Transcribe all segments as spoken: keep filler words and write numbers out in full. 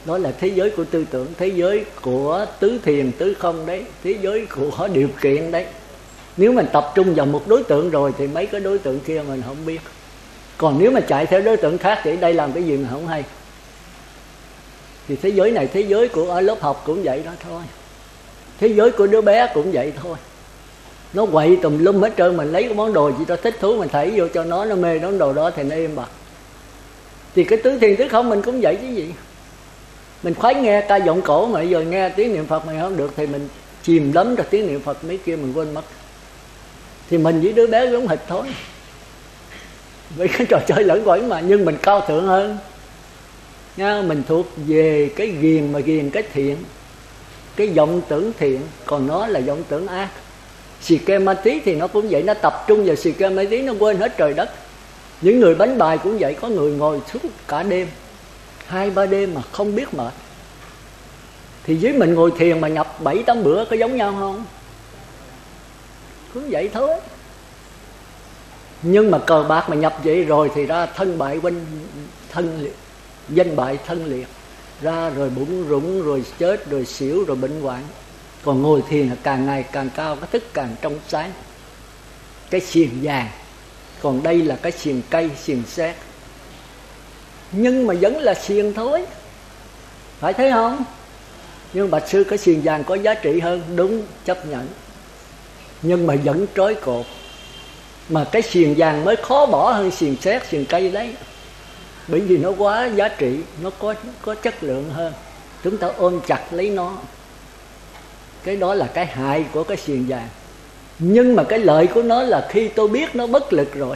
Đó là thế giới của tư tưởng, thế giới của tứ thiền tứ không đấy, thế giới của điều kiện đấy. Nếu mình tập trung vào một đối tượng rồi thì mấy cái đối tượng kia mình không biết. Còn nếu mà chạy theo đối tượng khác thì đây làm cái gì mà không hay. Thì thế giới này, thế giới của ở lớp học cũng vậy đó thôi. Thế giới của đứa bé cũng vậy thôi. Nó quậy tùm lum hết trơn, mình lấy cái món đồ gì đó thích thú mình thảy vô cho nó, nó mê món đồ đó thì nó im bặt. Thì cái tứ thiền tứ không mình cũng vậy chứ gì. Mình khoái nghe ca giọng cổ mà giờ nghe tiếng niệm Phật mình không được thì mình chìm đắm trong tiếng niệm Phật, mấy kia mình quên mất. Thì mình với đứa bé giống hệt thôi. Với cái trò chơi lẫn quẩn mà, nhưng mình cao thượng hơn nha. Mình thuộc về cái ghiền mà ghiền cái thiện, cái vọng tưởng thiện, còn nó là vọng tưởng ác. Xì ke ma tí thì nó cũng vậy, nó tập trung vào xì ke ma tí, nó quên hết trời đất. Những người đánh bài cũng vậy, có người ngồi suốt cả đêm, hai ba đêm mà không biết mệt. Thì với mình ngồi thiền mà nhập bảy tám bữa có giống nhau không? Cũng vậy thôi. Nhưng mà cờ bạc mà nhập vậy rồi thì ra thân bại quanh thân liệt, danh bại thân liệt, ra rồi bụng rụng, rồi chết, rồi xỉu, rồi bệnh hoạn. Còn ngồi thiền là càng ngày càng cao, cái thức càng trong sáng. Cái xiềng vàng, còn đây là cái xiềng cây, xiềng sét. Nhưng mà vẫn là xiềng thôi, phải thấy không? Nhưng bạch sư cái xiềng vàng có giá trị hơn, đúng, chấp nhận. Nhưng mà vẫn trói cột. Mà cái xiềng vàng mới khó bỏ hơn xiềng sét, xiềng cây đấy. Bởi vì nó quá giá trị, nó có, có chất lượng hơn. Chúng ta ôm chặt lấy nó. Cái đó là cái hại của cái xiềng vàng. Nhưng mà cái lợi của nó là khi tôi biết nó bất lực rồi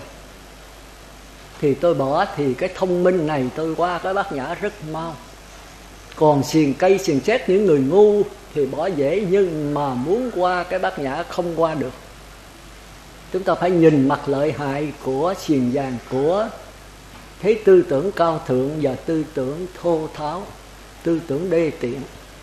thì tôi bỏ, thì cái thông minh này tôi qua cái bát nhã rất mau. Còn xiềng cây, xiềng sét những người ngu thì bỏ dễ, nhưng mà muốn qua cái bát nhã không qua được. Chúng ta phải nhìn mặt lợi hại của xiềng vàng, của thế tư tưởng cao thượng và tư tưởng thô tháo, tư tưởng đê tiện.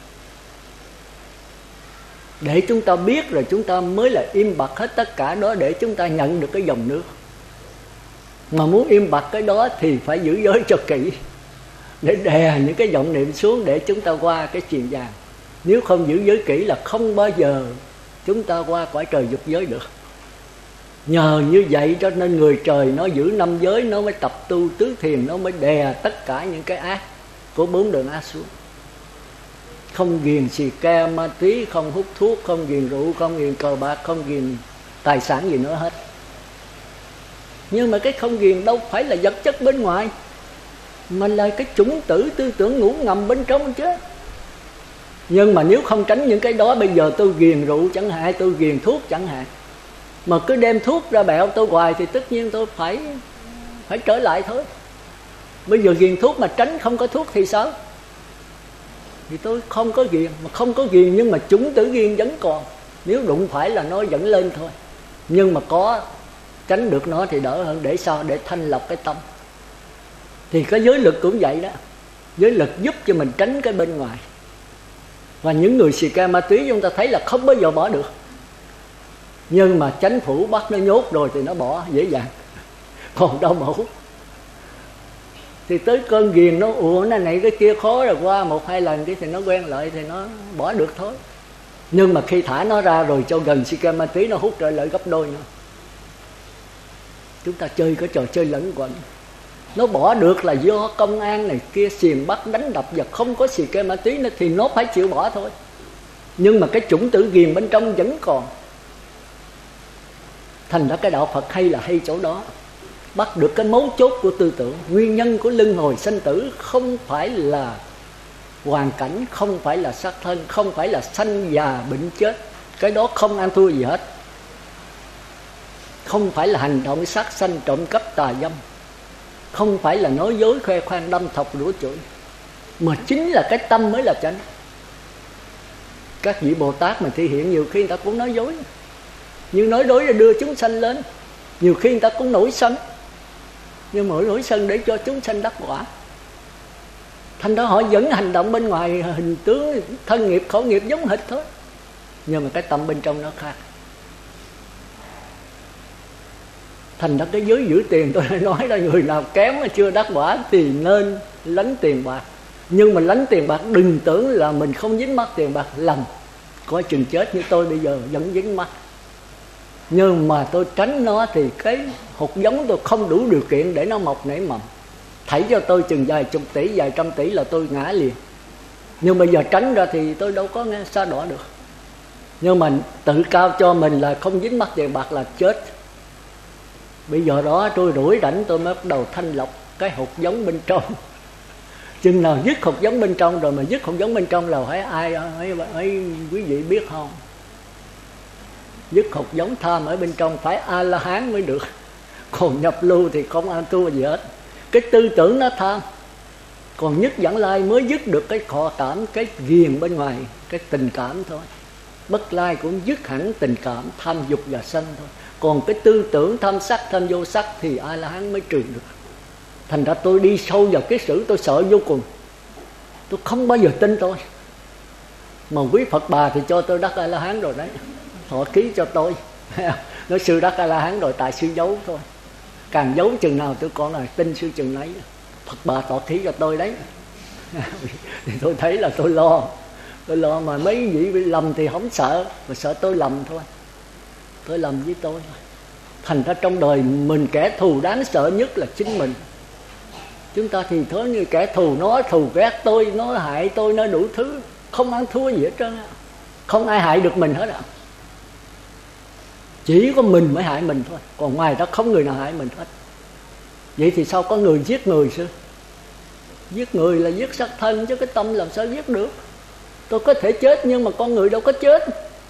Để chúng ta biết rồi chúng ta mới là im bặt hết tất cả đó, để chúng ta nhận được cái dòng nước. Mà muốn im bặt cái đó thì phải giữ giới cho kỹ, để đè những cái vọng niệm xuống để chúng ta qua cái xiềng vàng. Nếu không giữ giới kỹ là không bao giờ chúng ta qua cõi trời dục giới được. Nhờ như vậy cho nên người trời nó giữ năm giới, nó mới tập tu tứ thiền, nó mới đè tất cả những cái ác của bốn đường ác xuống. Không ghiền xì ke ma túy, không hút thuốc, không ghiền rượu, không ghiền cờ bạc, không ghiền tài sản gì nữa hết. Nhưng mà cái không ghiền đâu phải là vật chất bên ngoài, mà là cái chủng tử tư tưởng ngủ ngầm bên trong chứ. Nhưng mà nếu không tránh những cái đó, bây giờ tôi ghiền rượu chẳng hạn, tôi ghiền thuốc chẳng hạn, mà cứ đem thuốc ra bẹo tôi hoài thì tất nhiên tôi phải phải trở lại thôi. Bây giờ ghiền thuốc mà tránh không có thuốc thì sao? Thì tôi không có ghiền, mà không có ghiền nhưng mà chủng tử ghiền vẫn còn. Nếu đụng phải là nó vẫn lên thôi. Nhưng mà có tránh được nó thì đỡ hơn. Để sao? Để thanh lọc cái tâm. Thì cái giới lực cũng vậy đó. Giới lực giúp cho mình tránh cái bên ngoài. Và những người xì ke ma túy chúng ta thấy là không bao giờ bỏ được. Nhưng mà chánh phủ bắt nó nhốt rồi thì nó bỏ dễ dàng. Còn đâu mà hút. Thì tới cơn ghiền nó ủa nó này cái kia khó rồi, qua một hai lần cái thì nó quen lại thì nó bỏ được thôi. Nhưng mà khi thả nó ra rồi cho gần xì ke ma túy nó hút trở lại gấp đôi nữa. Chúng ta chơi cái trò chơi lẫn quẩn. Nó bỏ được là do công an này kia xiềng bắt đánh đập, và không có xì ke ma túy nữa thì nó phải chịu bỏ thôi. Nhưng mà cái chủng tử ghiền bên trong vẫn còn. Thành ra cái đạo Phật hay là hay chỗ đó. Bắt được cái mấu chốt của tư tưởng. Nguyên nhân của luân hồi sanh tử không phải là hoàn cảnh, không phải là xác thân, không phải là sanh già bệnh chết. Cái đó không ăn thua gì hết. Không phải là hành động sát sanh trộm cắp tà dâm, không phải là nói dối khoe khoang đâm thọc rủa chửi, mà chính là cái tâm mới là chánh. Các vị Bồ Tát mà thi hiện nhiều khi người ta cũng nói dối, nhưng nói dối là đưa chúng sanh lên. Nhiều khi người ta cũng nổi sân, nhưng mà nổi sân để cho chúng sanh đắc quả. Thành ra họ vẫn hành động bên ngoài hình tướng thân nghiệp khẩu nghiệp giống hệt thôi, nhưng mà cái tâm bên trong nó khác. Thành ra cái giới giữ tiền tôi đã nói là người nào kém mà chưa đắc quả thì nên lánh tiền bạc. Nhưng mà lánh tiền bạc, đừng tưởng là mình không dính mắc tiền bạc, lầm. Coi chừng chết như tôi bây giờ vẫn dính mắc. Nhưng mà tôi tránh nó thì cái hột giống tôi không đủ điều kiện để nó mọc nảy mầm. Thảy cho tôi chừng vài chục tỷ, vài trăm tỷ là tôi ngã liền. Nhưng bây giờ tránh ra thì tôi đâu có nghe xa đỏ được. Nhưng mà tự cao cho mình là không dính mắc tiền bạc là chết. Bây giờ đó tôi đuổi rảnh tôi mới bắt đầu thanh lọc cái hột giống bên trong. Chừng nào dứt hột giống bên trong rồi, mà dứt hột giống bên trong là phải ai, ấy, ấy quý vị biết không? Dứt hột giống tham ở bên trong phải A-la-hán mới được. Còn nhập lưu thì không ăn thua gì hết. Cái tư tưởng nó tham. Còn nhất Vãng Lai mới dứt được cái khọ cảm, cái ghiền bên ngoài, cái tình cảm thôi. Bất Lai cũng dứt hẳn tình cảm, tham dục và sân thôi. Còn cái tư tưởng tham sắc, tham vô sắc thì A-la-hán mới trừ được. Thành ra tôi đi sâu vào cái sử tôi sợ vô cùng. Tôi không bao giờ tin tôi. Mà quý Phật bà thì cho tôi đắc A-la-hán rồi đấy. Họ ký cho tôi. Nói sư đắc A-la-hán rồi, tại sư giấu thôi. Càng giấu chừng nào tôi còn là tin sư chừng nấy. Phật bà tỏ ký cho tôi đấy. Thì tôi thấy là tôi lo. Tôi lo mà mấy vị bị lầm thì không sợ. Mà sợ tôi lầm thôi. Tôi lầm với tôi thôi. Thành ra trong đời mình kẻ thù đáng sợ nhất là chính mình. Chúng ta thì thôi như kẻ thù, nó thù ghét tôi, nó hại tôi, nó đủ thứ. Không ăn thua gì hết trơn. Không ai hại được mình hết ạ. Chỉ có mình mới hại mình thôi. Còn ngoài đó không người nào hại mình hết. Vậy thì sao có người giết người chứ? Giết người là giết xác thân, chứ cái tâm làm sao giết được? Tôi có thể chết nhưng mà con người đâu có chết.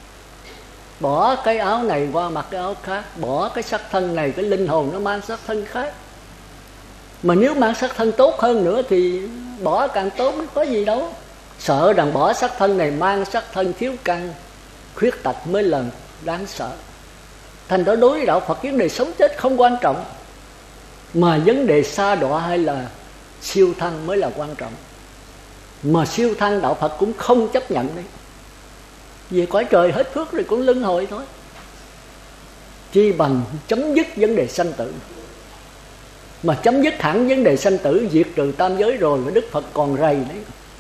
Bỏ cái áo này qua mặc cái áo khác. Bỏ cái xác thân này, cái linh hồn nó mang xác thân khác. Mà nếu mang xác thân tốt hơn nữa thì bỏ càng tốt, có gì đâu. Sợ rằng bỏ xác thân này mang xác thân thiếu căn, khuyết tật mới là đáng sợ. Thành đó đối với đạo Phật, vấn đề sống chết không quan trọng, mà vấn đề sa đọa hay là siêu thăng mới là quan trọng. Mà siêu thăng đạo Phật cũng không chấp nhận đấy. Vì cõi trời hết phước rồi cũng luân hồi thôi. Chi bằng chấm dứt vấn đề sanh tử. Mà chấm dứt hẳn vấn đề sanh tử, diệt trừ tam giới rồi mà Đức Phật còn rầy đấy.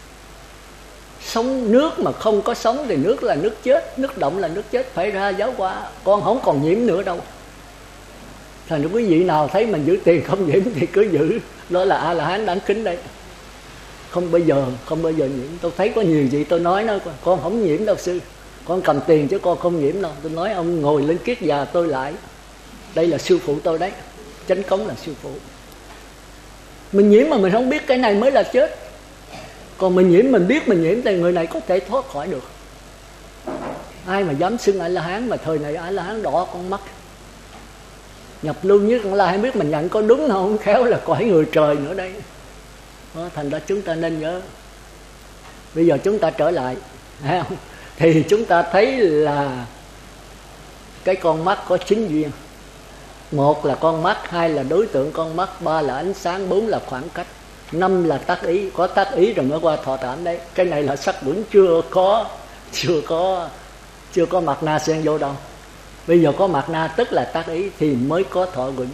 Sống nước mà không có sống thì nước là nước chết, nước động là nước chết, phải ra giáo hóa. Con không còn nhiễm nữa đâu. Thành ra quý vị nào thấy mình giữ tiền không nhiễm thì cứ giữ. Đó là A-la-hán đáng kính đấy. Không bao giờ, không bao giờ nhiễm. Tôi thấy có nhiều vị tôi nói nó, con không nhiễm đâu sư. Con cầm tiền chứ con không nhiễm đâu. Tôi nói ông ngồi lên kiết già tôi lại. Đây là sư phụ tôi đấy. Chánh Cống là sư phụ. Mình nhiễm mà mình không biết cái này mới là chết. Còn mình nhiễm, mình biết mình nhiễm thì người này có thể thoát khỏi được. Ai mà dám xưng A-la-hán mà thời này A-la-hán đỏ con mắt. Nhập lưu nhất A-la-hán biết mình nhận có đúng không, khéo là cõi người trời nữa đây. Đó, thành ra chúng ta nên nhớ. Bây giờ chúng ta trở lại, thấy không? Thì chúng ta thấy là cái con mắt có chín duyên. Một là con mắt, hai là đối tượng con mắt, ba là ánh sáng, bốn là khoảng cách, năm là tác ý. Có tác ý rồi mới qua thọ cảm đấy. Cái này là sắc vẫn chưa có, chưa có, chưa có mặt na xen vô đâu. Bây giờ có mặt na tức là tác ý thì mới có thọ quẩn.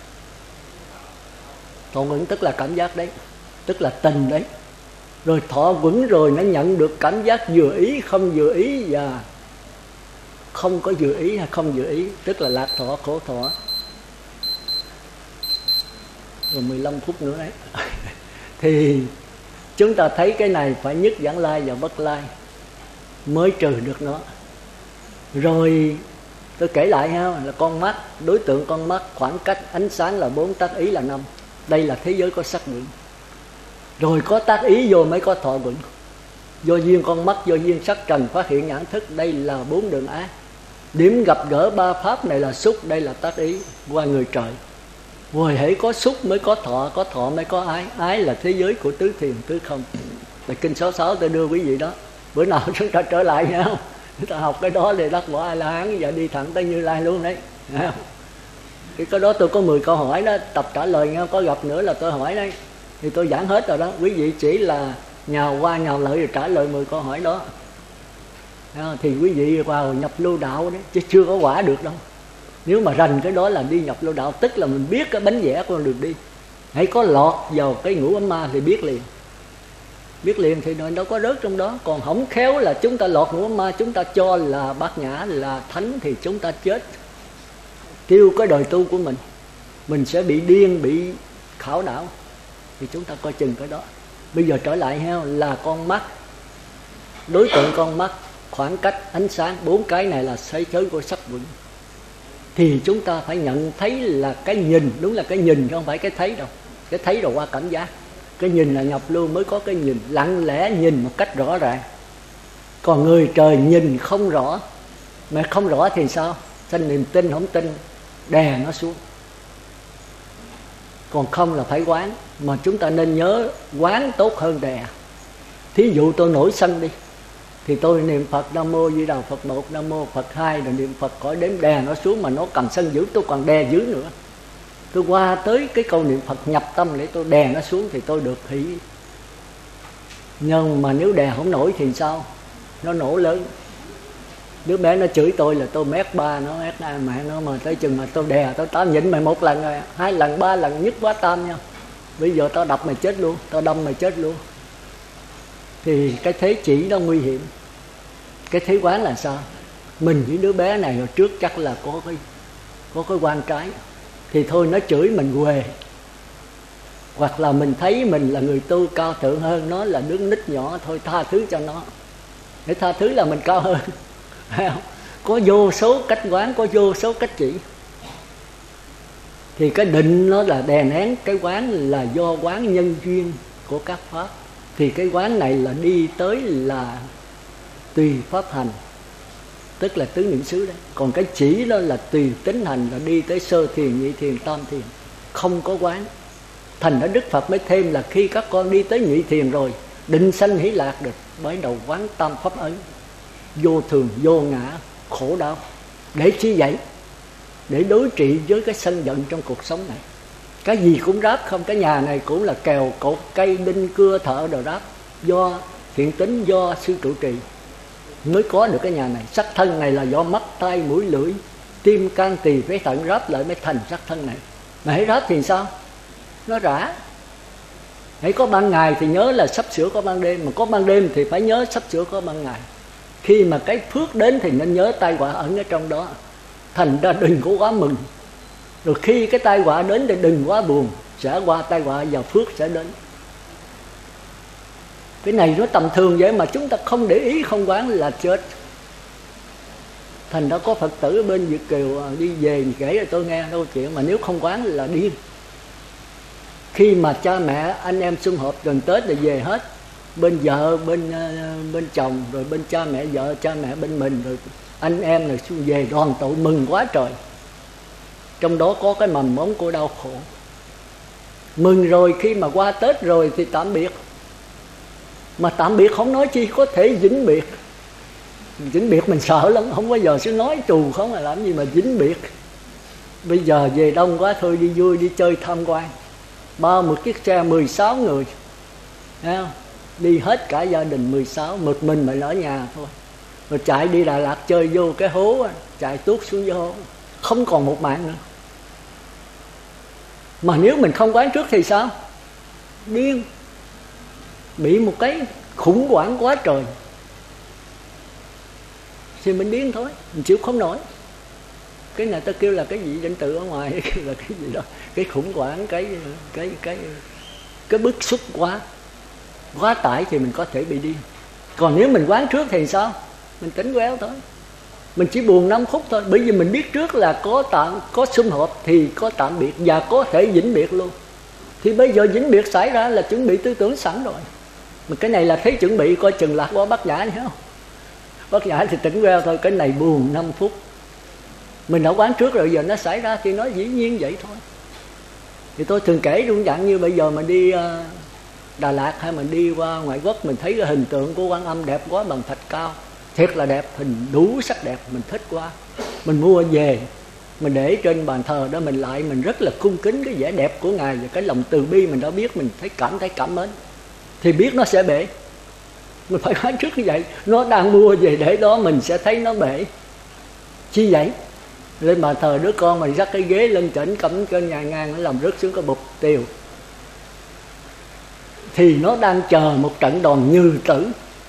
Thọ quẩn tức là cảm giác đấy, tức là tình đấy. Rồi thọ quẩn rồi nó nhận được cảm giác vừa ý, không vừa ý và không có vừa ý hay không vừa ý, tức là lạc thọ, khổ thọ. Rồi mười lăm phút nữa đấy. Thì chúng ta thấy cái này phải nhất Vãng Lai và Bất Lai mới trừ được nó. Rồi tôi kể lại ha, là con mắt, đối tượng con mắt, khoảng cách, ánh sáng là bốn, tác ý là năm. Đây là thế giới có sắc quẩn. Rồi có tác ý vô mới có thọ quẩn. Do duyên con mắt, do duyên sắc trần phát hiện nhãn thức, đây là bốn đường ác. Điểm gặp gỡ ba pháp này là xúc, đây là tác ý qua người trời. Rồi hễ có xúc mới có thọ, có thọ mới có ái. Ái là thế giới của tứ thiền, tứ không. Là kinh sáu sáu tôi đưa quý vị đó. Bữa nào chúng ta trở lại nha. Chúng ta học cái đó để đắc quả A-la-hán và đi thẳng tới Như Lai luôn đấy. Cái cái đó tôi có mười câu hỏi đó, tập trả lời nha, có gặp nữa là tôi hỏi đấy. Thì tôi giảng hết rồi đó. Quý vị chỉ là nhào qua nhào lại rồi trả lời mười câu hỏi đó. Thì quý vị vào nhập lưu đạo đấy, chứ chưa có quả được đâu. Nếu mà rành cái đó là đi nhập lưu đạo, tức là mình biết cái bánh vẽ con đường đi. Hãy có lọt vào cái ngũ ấm ma thì biết liền. biết liền thì đâu có rớt trong đó. Còn không khéo là chúng ta lọt ngũ ma, chúng ta cho là Bát Nhã là thánh thì chúng ta chết, tiêu cái đời tu của mình. Mình sẽ bị điên, bị khảo đảo. Thì chúng ta coi chừng cái đó. Bây giờ trở lại ha, là con mắt, đối tượng con mắt, khoảng cách, ánh sáng, bốn cái này là thế giới của sắc vững. Thì chúng ta phải nhận thấy là cái nhìn, đúng là cái nhìn chứ không phải cái thấy đâu. Cái thấy rồi qua cảm giác. Cái nhìn là nhập lưu mới có cái nhìn, lặng lẽ nhìn một cách rõ ràng. Còn người trời nhìn không rõ, mà không rõ thì sao? Sanh niềm tin, không tin, đè nó xuống. Còn không là phải quán. Mà chúng ta nên nhớ quán tốt hơn đè. Thí dụ tôi nổi sân đi, thì tôi niệm Phật Nam Mô Di Đà Phật một, Nam Mô Phật hai, rồi niệm Phật khỏi đếm đè nó xuống. Mà nó cầm sân dữ tôi còn đè dữ nữa. Tôi qua tới cái câu niệm Phật nhập tâm để tôi đè nó xuống thì tôi được hỷ. Nhưng mà nếu đè không nổi thì sao? Nó nổ lớn. Đứa bé nó chửi tôi là tôi mét ba, nó mét hai mẹ nó, mà tới chừng mà tôi đè, tôi tao nhịn mày một lần rồi, hai lần, ba lần, nhất quá tam nha. Bây giờ tao đập mày chết luôn, tao đâm mày chết luôn. Thì cái thế chỉ nó nguy hiểm. Cái thế quán là sao? Mình với đứa bé này hồi trước chắc là có cái có cái quan trái. Thì thôi nó chửi mình quề. Hoặc là mình thấy mình là người tu cao thượng hơn nó, là đứa nít nhỏ, thôi tha thứ cho nó. Để tha thứ là mình cao hơn. Có vô số cách quán, có vô số cách chỉ. Thì cái định nó là đè nén, cái quán là do quán nhân duyên của các pháp. Thì cái quán này là đi tới là tùy pháp hành, tức là tứ niệm xứ đấy. Còn cái chỉ đó là tùy tính hành, là đi tới sơ thiền, nhị thiền, tam thiền, không có quán. Thành ra Đức Phật mới thêm là khi các con đi tới nhị thiền rồi, định sanh hỷ lạc được, mới đầu quán tam pháp ấn, vô thường, vô ngã, khổ đau. Để chi vậy? Để đối trị với cái sân giận trong cuộc sống này. Cái gì cũng ráp không, cái nhà này cũng là kèo, cột, cây, đinh, cưa, thợ đồ ráp. Do thiện tính, do sư trụ trì mới có được cái nhà này. Sắc thân này là do mắt, tai, mũi, lưỡi, tim, can, tỳ, phế thận ráp lại mới thành sắc thân này. Mà hãy ráp thì sao? Nó rã. Hãy có ban ngày thì nhớ là sắp sửa có ban đêm, mà có ban đêm thì phải nhớ sắp sửa có ban ngày. Khi mà cái phước đến thì nên nhớ tai họa ẩn ở trong đó. Thành ra đừng có quá mừng. Rồi khi cái tai họa đến thì đừng quá buồn, sẽ qua tai họa và phước sẽ đến. Cái này nó tầm thường vậy mà chúng ta không để ý, không quán là chết. Thành ra có Phật tử ở bên Việt Kiều đi về kể cho tôi nghe đâu chuyện, mà nếu không quán là điên. Khi mà cha mẹ anh em sum họp gần Tết rồi về hết, bên vợ, bên bên chồng, rồi bên cha mẹ vợ, cha mẹ bên mình, rồi anh em rồi xuống về đoàn tụ mừng quá trời. Trong đó có cái mầm mống của đau khổ. Mừng rồi, khi mà qua Tết rồi thì tạm biệt. Mà tạm biệt không nói chi, có thể vĩnh biệt. Vĩnh biệt mình sợ lắm, không bao giờ sẽ nói trù không là làm gì mà vĩnh biệt. Bây giờ về đông quá thôi, đi vui, đi chơi tham quan. Bao một chiếc xe mười sáu người, thấy không? Đi hết cả gia đình mười sáu, một mình mình ở nhà thôi. Rồi chạy đi Đà Lạt chơi vô cái hố, chạy tuốt xuống vô hố, không còn một mạng nữa. Mà nếu mình không quán trước thì sao? Điên. Bị một cái khủng hoảng quá trời thì mình điên thôi, mình chịu không nổi. Cái này ta kêu là cái gì định tự ở ngoài, kêu là cái gì đó, cái khủng hoảng, cái cái cái cái bức xúc quá quá tải thì mình có thể bị điên. Còn nếu mình quán trước thì sao? Mình tỉnh quéo thôi, mình chỉ buồn năm phút thôi. Bởi vì mình biết trước là có tạm có sum họp thì có tạm biệt và có thể vĩnh biệt luôn. Thì bây giờ vĩnh biệt xảy ra là chuẩn bị tư tưởng sẵn rồi. Mà cái này là thấy chuẩn bị, coi chừng lạc qua Bát Nhã nhá không? Bát Nhã thì tỉnh queo thôi, cái này buồn năm phút. Mình đã quán trước rồi, giờ nó xảy ra thì nó dĩ nhiên vậy thôi. Thì tôi thường kể trong dạng như bây giờ mình đi Đà Lạt hay mình đi qua ngoại quốc, mình thấy cái hình tượng của Quan Âm đẹp quá, bằng thạch cao, thiệt là đẹp, hình đủ sắc đẹp, mình thích quá. Mình mua về, mình để trên bàn thờ đó, mình lại mình rất là cung kính cái vẻ đẹp của Ngài, và cái lòng từ bi mình đã biết, mình thấy cảm thấy cảm mến, thì biết nó sẽ bể. Mình phải nói trước như vậy. Nó đang mua về để đó, mình sẽ thấy nó bể. Chi vậy? Lên bàn thờ đứa con mình dắt cái ghế lên chỉnh cắm trên nhà ngang, nó làm rớt xuống cái bụp tiêu. thì nó đang chờ một trận đòn như tử.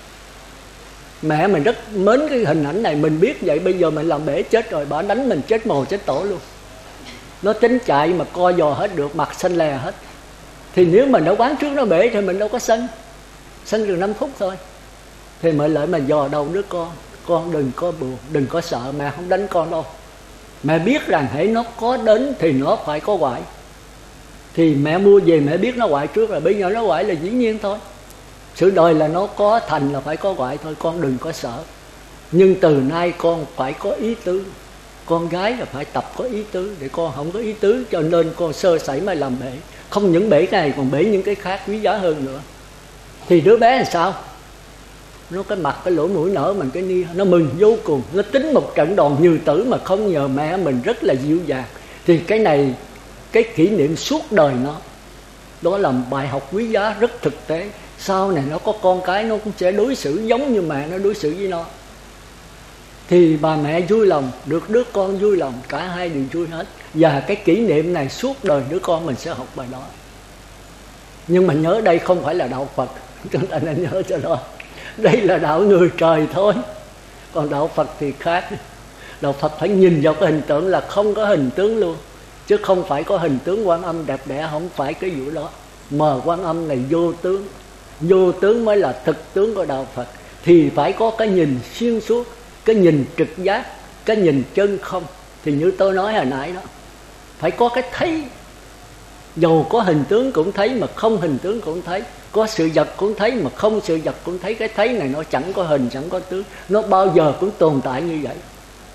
Mẹ mình rất mến cái hình ảnh này. Mình biết vậy bây giờ mình làm bể chết rồi, bà đánh mình chết mồ chết tổ luôn. Nó tính chạy mà co giò hết được, mặt xanh lè hết. Thì nếu mình đã quán trước nó bể thì mình đâu có sân. Sân chừng năm phút thôi. Thì mẹ lại mà dò đầu đứa con, con đừng có buồn, đừng có sợ, mẹ không đánh con đâu. Mẹ biết rằng hãy nó có đến thì nó phải có hoại. Thì mẹ mua về mẹ biết nó hoại trước rồi, bây giờ nó hoại là dĩ nhiên thôi. Sự đời là nó có thành là phải có hoại thôi, con đừng có sợ. Nhưng từ nay con phải có ý tứ. Con gái là phải tập có ý tứ. Để con không có ý tứ cho nên con sơ sẩy mới làm bể. Không những bể cái này còn bể những cái khác quý giá hơn nữa. Thì đứa bé là sao? Nó cái mặt cái lỗ mũi nở mình cái nia, nó mừng vô cùng. Nó tính một trận đòn như tử mà không nhờ mẹ mình rất là dịu dàng. Thì cái này, cái kỷ niệm suốt đời nó, đó là bài học quý giá rất thực tế. Sau này nó có con cái nó cũng sẽ đối xử giống như mẹ nó đối xử với nó. Thì bà mẹ vui lòng, được đứa con vui lòng, cả hai đều vui hết. Và cái kỷ niệm này suốt đời đứa con mình sẽ học bài đó. Nhưng mà nhớ đây không phải là đạo Phật, chúng ta nên nhớ cho đó. Đây là đạo người trời thôi. Còn đạo Phật thì khác. Đạo Phật phải nhìn vào cái hình tượng là không có hình tướng luôn. Chứ không phải có hình tướng Quan Âm đẹp đẽ, không phải cái vụ đó. Mà Quan Âm này vô tướng. Vô tướng mới là thực tướng của đạo Phật. Thì phải có cái nhìn xuyên suốt, cái nhìn trực giác, cái nhìn chân không. Thì như tôi nói hồi nãy đó, phải có cái thấy. Dầu có hình tướng cũng thấy mà không hình tướng cũng thấy. Có sự vật cũng thấy mà không sự vật cũng thấy. Cái thấy này nó chẳng có hình, chẳng có tướng. Nó bao giờ cũng tồn tại như vậy.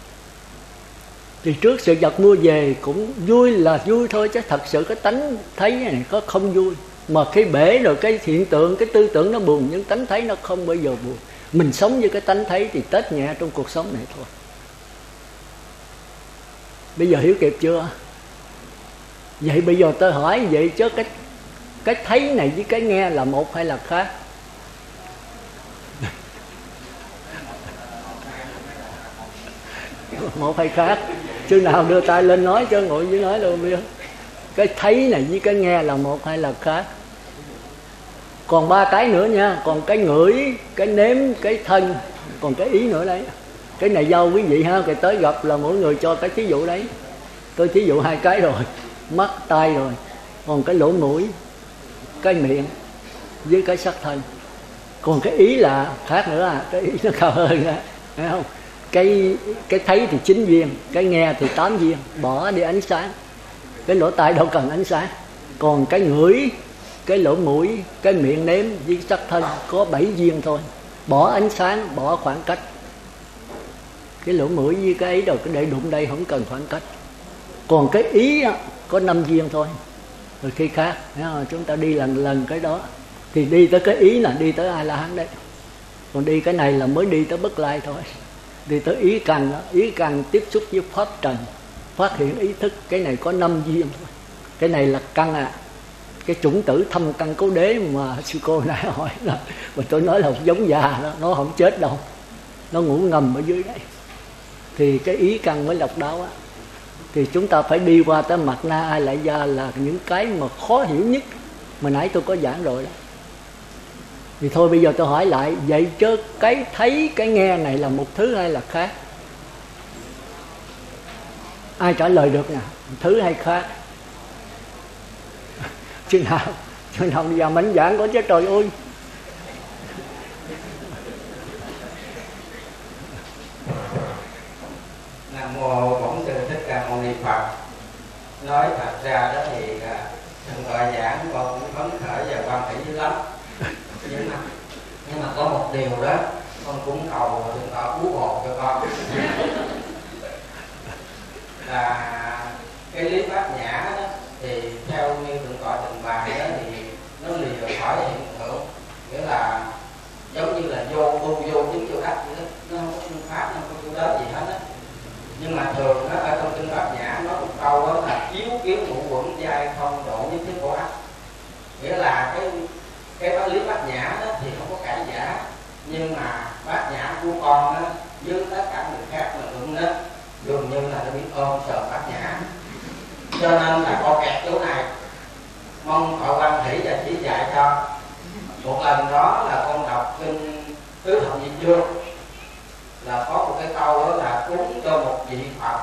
Thì trước sự vật mua về cũng vui là vui thôi. Chứ thật sự cái tánh thấy này có không vui. Mà khi bể rồi cái hiện tượng, cái tư tưởng nó buồn. Nhưng tánh thấy nó không bao giờ buồn. Mình sống với cái tánh thấy thì tết nhẹ trong cuộc sống này thôi. Bây giờ hiểu kịp chưa? Vậy bây giờ tôi hỏi vậy chứ cái cái thấy này với cái nghe là một hay là khác? Một hay khác? Chứ nào đưa tay lên nói cho ngồi với nói luôn biết. Cái thấy này với cái nghe là một hay là khác? Còn ba cái nữa nha. Còn cái ngửi, cái nếm, cái thân. Còn cái ý nữa đấy. Cái này do quý vị ha. Cái tới gặp là mỗi người cho cái thí dụ đấy. Tôi thí dụ hai cái rồi. Mắt, tai rồi. Còn cái lỗ mũi, cái miệng với cái sắc thân. Còn cái ý là khác nữa à. Cái ý nó cao hơn á, thấy không? Cái, cái thấy thì chín viên, cái nghe thì tám viên. Bỏ đi ánh sáng. Cái lỗ tai đâu cần ánh sáng. Còn cái ngửi, cái lỗ mũi, cái miệng nếm với sắc thân có bảy viên thôi. Bỏ ánh sáng, bỏ khoảng cách. Cái lỗ mũi với cái ấy rồi, cái để đụng đây không cần khoảng cách. Còn cái ý á, có năm viên thôi. Rồi khi khác chúng ta đi lần lần cái đó. Thì đi tới cái ý là đi tới A-la-hán đấy. Còn đi cái này là mới đi tới Bất Lai thôi. Đi tới ý căn đó. Ý căn tiếp xúc với pháp trần, phát hiện ý thức. Cái này có năm viên thôi. Cái này là căn à. Cái chủng tử thâm căn cố đế mà sư cô nãy hỏi là, mà tôi nói là giống già đó. Nó không chết đâu. Nó ngủ ngầm ở dưới đấy. Thì cái ý căn mới độc đáo á. Thì chúng ta phải đi qua tới mặt na ai lại gia là những cái mà khó hiểu nhất. Mà nãy tôi có giảng rồi đó. Thì thôi bây giờ tôi hỏi lại. Vậy chứ cái thấy cái nghe này là một thứ hay là khác? Ai trả lời được nè? Thứ hay khác? Chứ nào Chứ nào đi vào mảnh giảng có chứ trời ơi. Nam mô Bổn Sư Thích Ca Mâu Ni Phật. Nói thật ra đó thì thằng tọa giảng con cũng phấn khởi và quan hỷ dữ lắm. Nhưng mà nhưng mà có một điều đó con cũng cầu thượng tọa cứu hộ cho con. Là cái lý bát nhã đó thì theo như thượng tọa trình bày đó thì nó lìa khỏi hiện tượng, nghĩa là giống như là vô tu vô chứng vô đắc vậy đó. Nó không có phương pháp, nó không có chỗ đến gì hết á. Nhưng mà thường đó, ở trong kinh Bát Nhã nói một câu đó là chiếu kiến ngũ quẩn giai không độ nhất thiết của ác. Nghĩa là cái cái pháp lý Bát Nhã đó thì không có cãi giả, nhưng mà Bát Nhã của con đó với tất cả người khác mà đụng đó dường như là nó biết ôm sờ Bát Nhã, cho nên là con kẹt chỗ này. Mong Thọ Quan Hỷ và chỉ dạy cho. Một lần đó là con đọc kinh Tứ Thập Nhị Chương, là có một cái câu đó là cúng cho một vị Phật,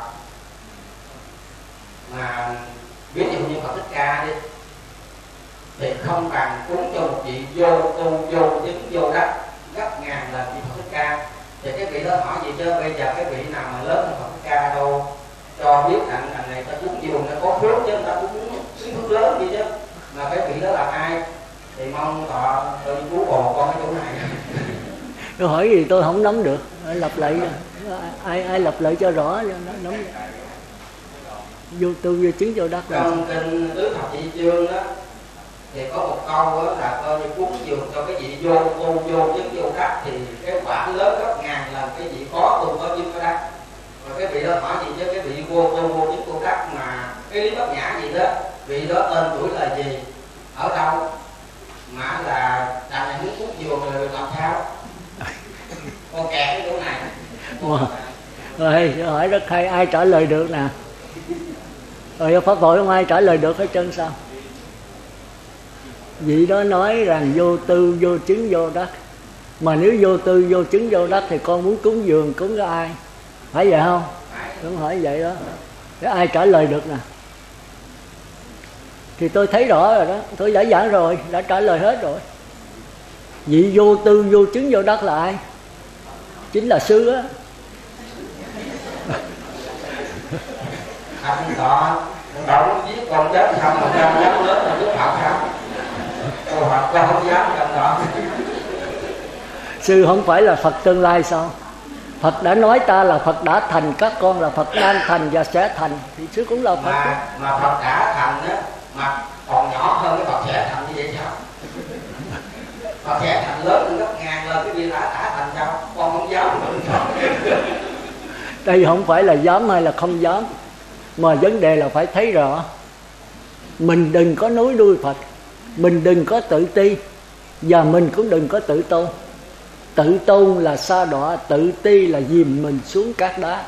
mà ví dụ như Phật Thích Ca đi thì không bằng cúng cho một vị vô tu vô chứng vô đắc gấp ngàn lần vị Phật Thích Ca. Thì cái vị đó hỏi gì chứ bây giờ cái vị nào mà lớn hơn Phật Thích Ca đâu, cho biết rằng thằng này ta cúng dường nó có phước chứ, ta cũng xứng phước lớn gì chứ, mà cái vị đó là ai thì mong họ tôi cứu hộ con cái chỗ này. Tôi hỏi gì tôi không nắm được, lặp lại ai ai lặp lại cho rõ nó nắm. Vô tu vô chứng vô đắc. Trong kinh Tứ Thập Nhị Chương đó thì có một câu đó là coi như cúng dường cho cái vị vô tu vô chứng vô đắc thì cái quả lớn gấp ngàn lần cái vị có tu có chứng có đắc. Và cái vị đó hỏi gì chứ cái vị vô tu vô chứng vô đắc mà cái Lý Bát Nhã gì đó, vị đó tên tuổi là gì, ở đâu, mà là đàn này muốn cúng dường rồi làm sao? Con kẹt cái chỗ này. Rồi hỏi rất hay, ai trả lời được nè? Rồi Pháp hội không ai trả lời được hết trơn sao? Vị đó nói rằng vô tư vô chứng vô đắc, mà nếu vô tư vô chứng vô đắc thì con muốn cúng dường cúng cho ai? Phải vậy không? Cũng hỏi vậy đó. Để ai trả lời được nè? Thì tôi thấy rõ rồi đó, tôi đã giảng rồi, đã trả lời hết rồi. Vị vô tư vô chứng vô đắc là ai? Chính là sư á. Anh đó, đậu giết con chết xong mà ra dám lớn là giúp Phật sao? Cô Phật con không dám cầm đó. Sư không phải là Phật tương lai sao? Phật đã nói ta là Phật đã thành, các con là Phật đang thành và sẽ thành, thì sư cũng là Phật. Mà, mà Phật đã thành á, mà còn nhỏ hơn cái Phật sẽ thành như vậy sao? Phật sẽ thành lớn hơn gấp ngàn lần cái gì đã đã thành sao? Con không dám. Đây không phải là dám hay là không dám, mà vấn đề là phải thấy rõ. Mình đừng có nối đuôi Phật, mình đừng có tự ti, và mình cũng đừng có tự tôn. Tự tôn là sa đọa, tự ti là dìm mình xuống cát đá.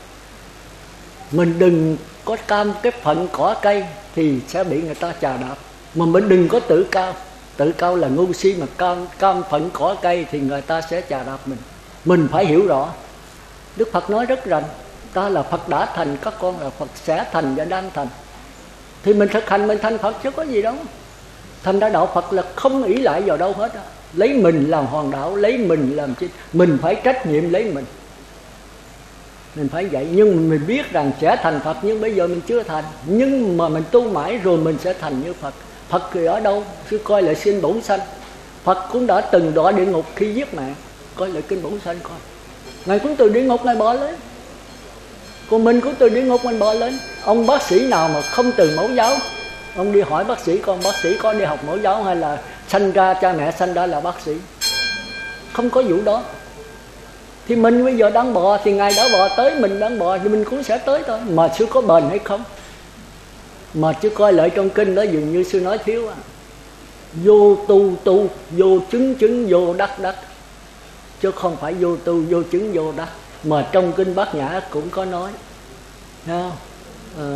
Mình đừng có cam cái phận cỏ cây thì sẽ bị người ta chà đạp. Mà mình đừng có tự cao. Tự cao là ngu si, mà cam, cam phận cỏ cây thì người ta sẽ chà đạp mình. Mình phải hiểu rõ. Đức Phật nói rất rành, ta là Phật đã thành, các con là Phật sẽ thành và đang thành. Thì mình thực hành mình thành Phật chứ có gì đâu. Thành ra đạo Phật là không ỷ lại vào đâu hết á. Lấy mình làm hoàng đạo, lấy mình làm chi. Mình phải trách nhiệm lấy mình. Mình phải vậy. Nhưng mình biết rằng sẽ thành Phật, nhưng bây giờ mình chưa thành. Nhưng mà mình tu mãi rồi mình sẽ thành như Phật. Phật thì ở đâu? Sư coi lại xin bổn sanh. Phật cũng đã từng đọa địa ngục khi giết mẹ. Coi lại kinh bổn sanh coi. Ngài cũng từ địa ngục Ngài bỏ lên. Còn mình cũng từ địa ngục mình bỏ lên. Ông bác sĩ nào mà không từ mẫu giáo? Ông đi hỏi bác sĩ, con bác sĩ có đi học mẫu giáo hay là sanh ra, cha mẹ sanh ra là bác sĩ? Không có vụ đó. Thì mình bây giờ đang bò, thì Ngài đã bò tới, mình đang bò thì mình cũng sẽ tới thôi. Mà sư có bền hay không? Mà chứ coi lại trong kinh đó dường như sư nói thiếu à. Vô tu tu, vô chứng chứng, vô đắc đắc, chứ không phải vô tu vô chứng vô đắc. Mà trong kinh Bát Nhã cũng có nói ha, à,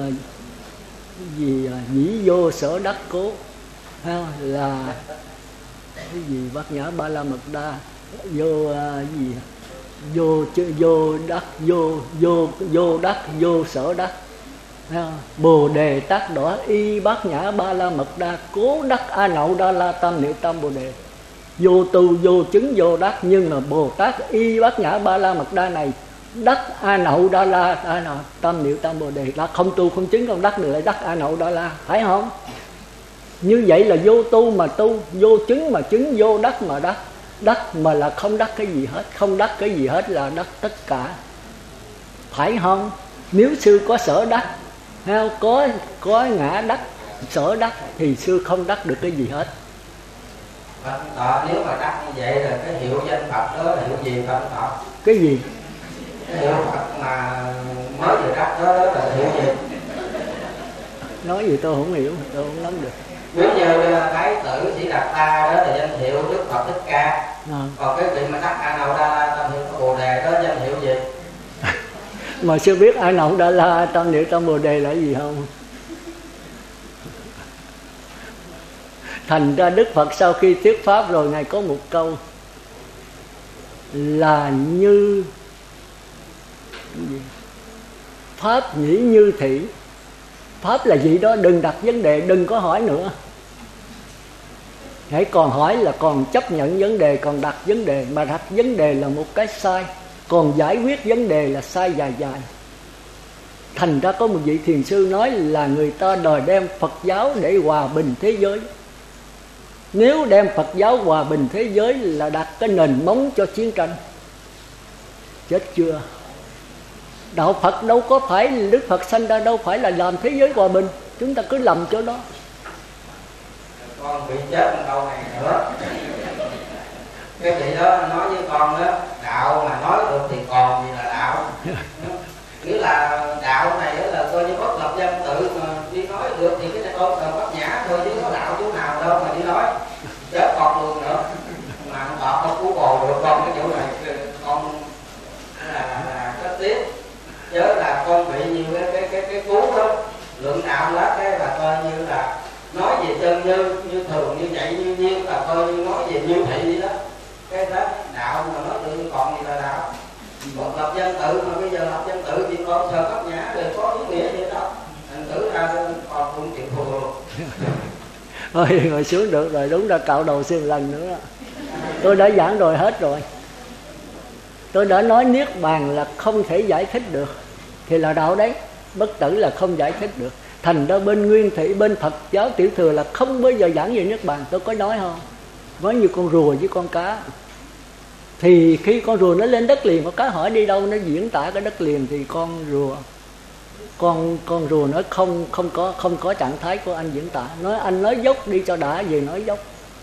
gì nhĩ vô sở đắc cố ha, là cái gì Bát Nhã Ba La Mật Đa vô à, gì vô vô đắc vô vô vô đắc vô sở đắc ha. Bồ đề tác đỏ y Bát Nhã Ba La Mật Đa cố đắc a nậu đa la tam niệu tam bồ đề. Vô tu vô chứng vô đắc, nhưng mà Bồ Tát y Bát Nhã Ba La Mật Đa này đắc a nậu đa la a nậu tam niệu tam bồ đề, là không tu không chứng không đắc được, lại đắc a nậu đa la, phải không? Như vậy là vô tu mà tu, vô chứng mà chứng, vô đắc mà đắc. Đắc mà là không đắc cái gì hết, không đắc cái gì hết là đắc tất cả, phải không? Nếu sư có sở đắc, có có ngã đắc, sở đắc thì sư không đắc được cái gì hết. Phật tọa nếu mà đắc như vậy là cái hiệu danh Phật đó là hiệu gì Phật tọa? Cái gì? Cái hiệu Phật mà mới vừa đắc đó, đó là hiệu gì? Nói gì tôi không hiểu, tôi không nắm được. Nếu như Thái tử Sĩ Đạt Ta đó là danh hiệu Đức Phật Thích Ca, à. Còn cái vị mà đắc A Nậu Đa La Tam Niệu Tam Bồ Đề đó danh hiệu gì? Mà sư biết A Nậu Đa La Tam Niệu Tam Bồ Đề là gì không? Thành ra Đức Phật sau khi thuyết pháp rồi, Ngài có một câu là như pháp nhĩ như thị. Pháp là gì đó, đừng đặt vấn đề, đừng có hỏi nữa. Hãy còn hỏi là còn chấp nhận vấn đề, còn đặt vấn đề. Mà đặt vấn đề là một cái sai, còn giải quyết vấn đề là sai dài dài. Thành ra có một vị thiền sư nói là người ta đòi đem Phật giáo để hòa bình thế giới. Nếu đem Phật giáo hòa bình thế giới là đặt cái nền móng cho chiến tranh. Chết chưa? Đạo Phật đâu có phải, Đức Phật sanh ra đâu phải là làm thế giới hòa bình. Chúng ta cứ lầm chỗ đó. Con bị chết một câu này nữa. Cái vị đó nói với con đó, đạo mà nói được thì còn gì là đạo. Nghĩa là đạo này là coi như bất lập danh tự, mà đi nói được thì cái này con cần bát nhã thôi, chứ có đạo chỗ nào đâu mà đi nói. Chết con luôn nữa. Mà họ không cứu bồ được con cái chỗ này, con là, là rất tiếc. Chứ là con bị nhiều cái cái cái, cái cứu đó, lượng đạo lá cái là coi như là nói về chân như, như thường, như vậy, như nhiên, là coi như nói về như thị vậy đó. Cái đó đạo mà nói được còn gì là đạo. Một lập danh tự mà bây giờ lập danh tự thì con sờ bát nhã rồi có ý nghĩa gì đâu. Thành thử ra con cũng chịu thua luôn. Thôi ngồi xuống được rồi, đúng ra cạo đầu xem lần nữa. Tôi đã giảng rồi, hết rồi. Tôi đã nói niết bàn là không thể giải thích được thì là đạo đấy. Bất tử là không giải thích được. Thành ra bên Nguyên Thủy, bên Phật giáo Tiểu Thừa là không bao giờ giảng về niết bàn. Tôi có nói không? Nói như con rùa với con cá. Thì khi con rùa nó lên đất liền, con cá hỏi đi đâu, nó diễn tả cái đất liền, thì con rùa con con rùa nó không không có không có trạng thái của anh diễn tả. Nói anh nói dốc đi cho đã, về nói dốc.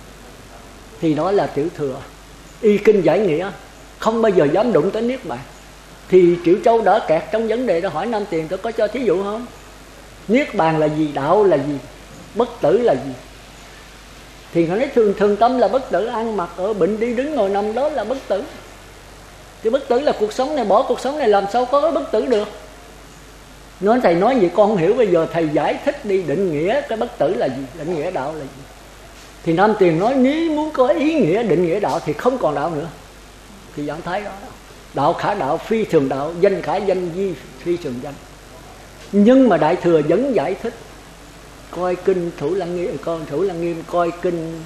Thì đó là Tiểu Thừa. Y kinh giải nghĩa không bao giờ dám đụng tới niết bàn. Thì Triệu Châu đã kẹt trong vấn đề đó, hỏi Nam Tiền tôi có cho thí dụ không? Niết bàn là gì, đạo là gì, bất tử là gì? Thì họ nói thường thường tâm là bất tử, ăn mặc ở bệnh đi đứng ngồi nằm đó là bất tử. Thì bất tử là cuộc sống này, bỏ cuộc sống này làm sao có cái bất tử được? Nói thầy nói vậy con không hiểu, bây giờ thầy giải thích đi, định nghĩa cái bất tử là gì, định nghĩa đạo là gì. Thì Nam Tiền nói nếu muốn có ý nghĩa định nghĩa đạo thì không còn đạo nữa. Thì giảng thấy đó, đạo khả đạo, phi thường đạo, danh khả danh, di phi thường danh. Nhưng mà Đại Thừa vẫn giải thích. Coi kinh Thủ Lăng Nghiêm, con Thủ Lăng Nghiêm coi kinh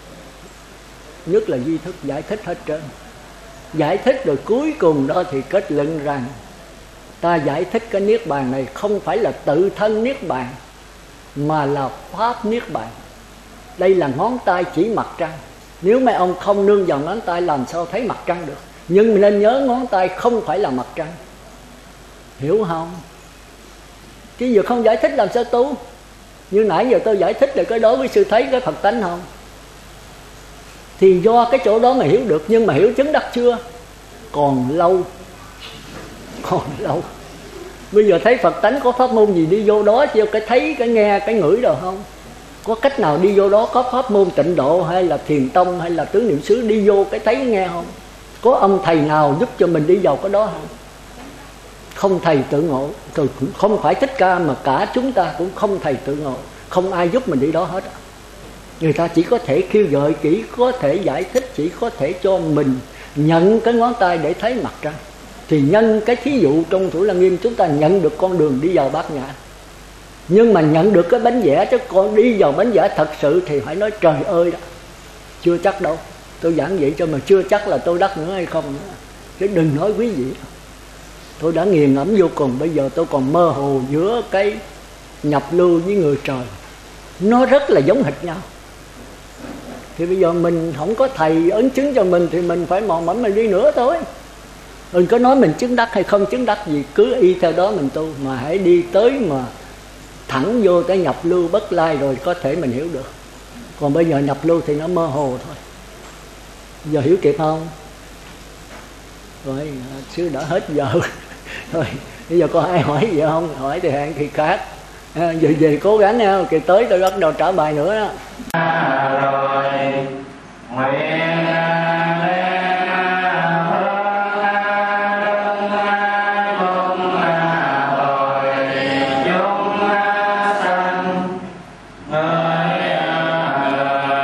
nhất là Duy Thức giải thích hết trơn. Giải thích rồi cuối cùng đó thì kết luận rằng ta giải thích cái niết bàn này không phải là tự thân niết bàn, mà là pháp niết bàn. Đây là ngón tay chỉ mặt trăng. Nếu mấy ông không nương vào ngón tay làm sao thấy mặt trăng được? Nhưng mình nên nhớ ngón tay không phải là mặt trăng. Hiểu không? Chứ giờ không giải thích làm sao tu? Như nãy giờ tôi giải thích là cái đó với sư thấy cái Phật tánh không? Thì do cái chỗ đó mà hiểu được. Nhưng mà hiểu chứng đắc chưa? Còn lâu. Còn lâu. Bây giờ thấy Phật tánh có pháp môn gì đi vô đó, chứ cái thấy, cái nghe, cái ngửi đâu không? Có cách nào đi vô đó có pháp môn tịnh độ hay là thiền tông hay là tứ niệm xứ đi vô cái thấy nghe không? Có ông thầy nào giúp cho mình đi vào cái đó không? Không thầy tự ngộ. Không phải Thích Ca mà cả chúng ta cũng không thầy tự ngộ. Không ai giúp mình đi đó hết. Người ta chỉ có thể khiêu gợi, chỉ có thể giải thích, chỉ có thể cho mình nhận cái ngón tay để thấy mặt trăng. Thì nhân cái thí dụ trong Thủ Lăng Nghiêm chúng ta nhận được con đường đi vào Bát Nhã. Nhưng mà nhận được cái bánh vẽ, chứ còn đi vào bánh vẽ thật sự thì phải nói trời ơi đó. Chưa chắc đâu. Tôi giảng vậy cho mà chưa chắc là tôi đắc nữa hay không nữa. Chứ đừng nói quý vị. Tôi đã nghiền ngẫm vô cùng. Bây giờ tôi còn mơ hồ giữa cái nhập lưu với người trời. Nó rất là giống hệt nhau. Thì bây giờ mình không có thầy ấn chứng cho mình thì mình phải mòn mẫm mình đi nữa thôi. Đừng có nói mình chứng đắc hay không chứng đắc gì, cứ y theo đó mình tu. Mà hãy đi tới mà thẳng vô cái nhập lưu bất lai rồi có thể mình hiểu được. Còn bây giờ nhập lưu thì nó mơ hồ thôi. Giờ hiểu kịp không? Rồi sư đã hết giờ. Rồi bây giờ có ai hỏi gì không? Hỏi thì hẹn khi khác. À, về về cố gắng nha. Kỳ tới tôi bắt đầu trả bài nữa đó. À, rồi nguyện Hãy subscribe cho kênh Ghiền Mì Gõ để không bỏ lỡ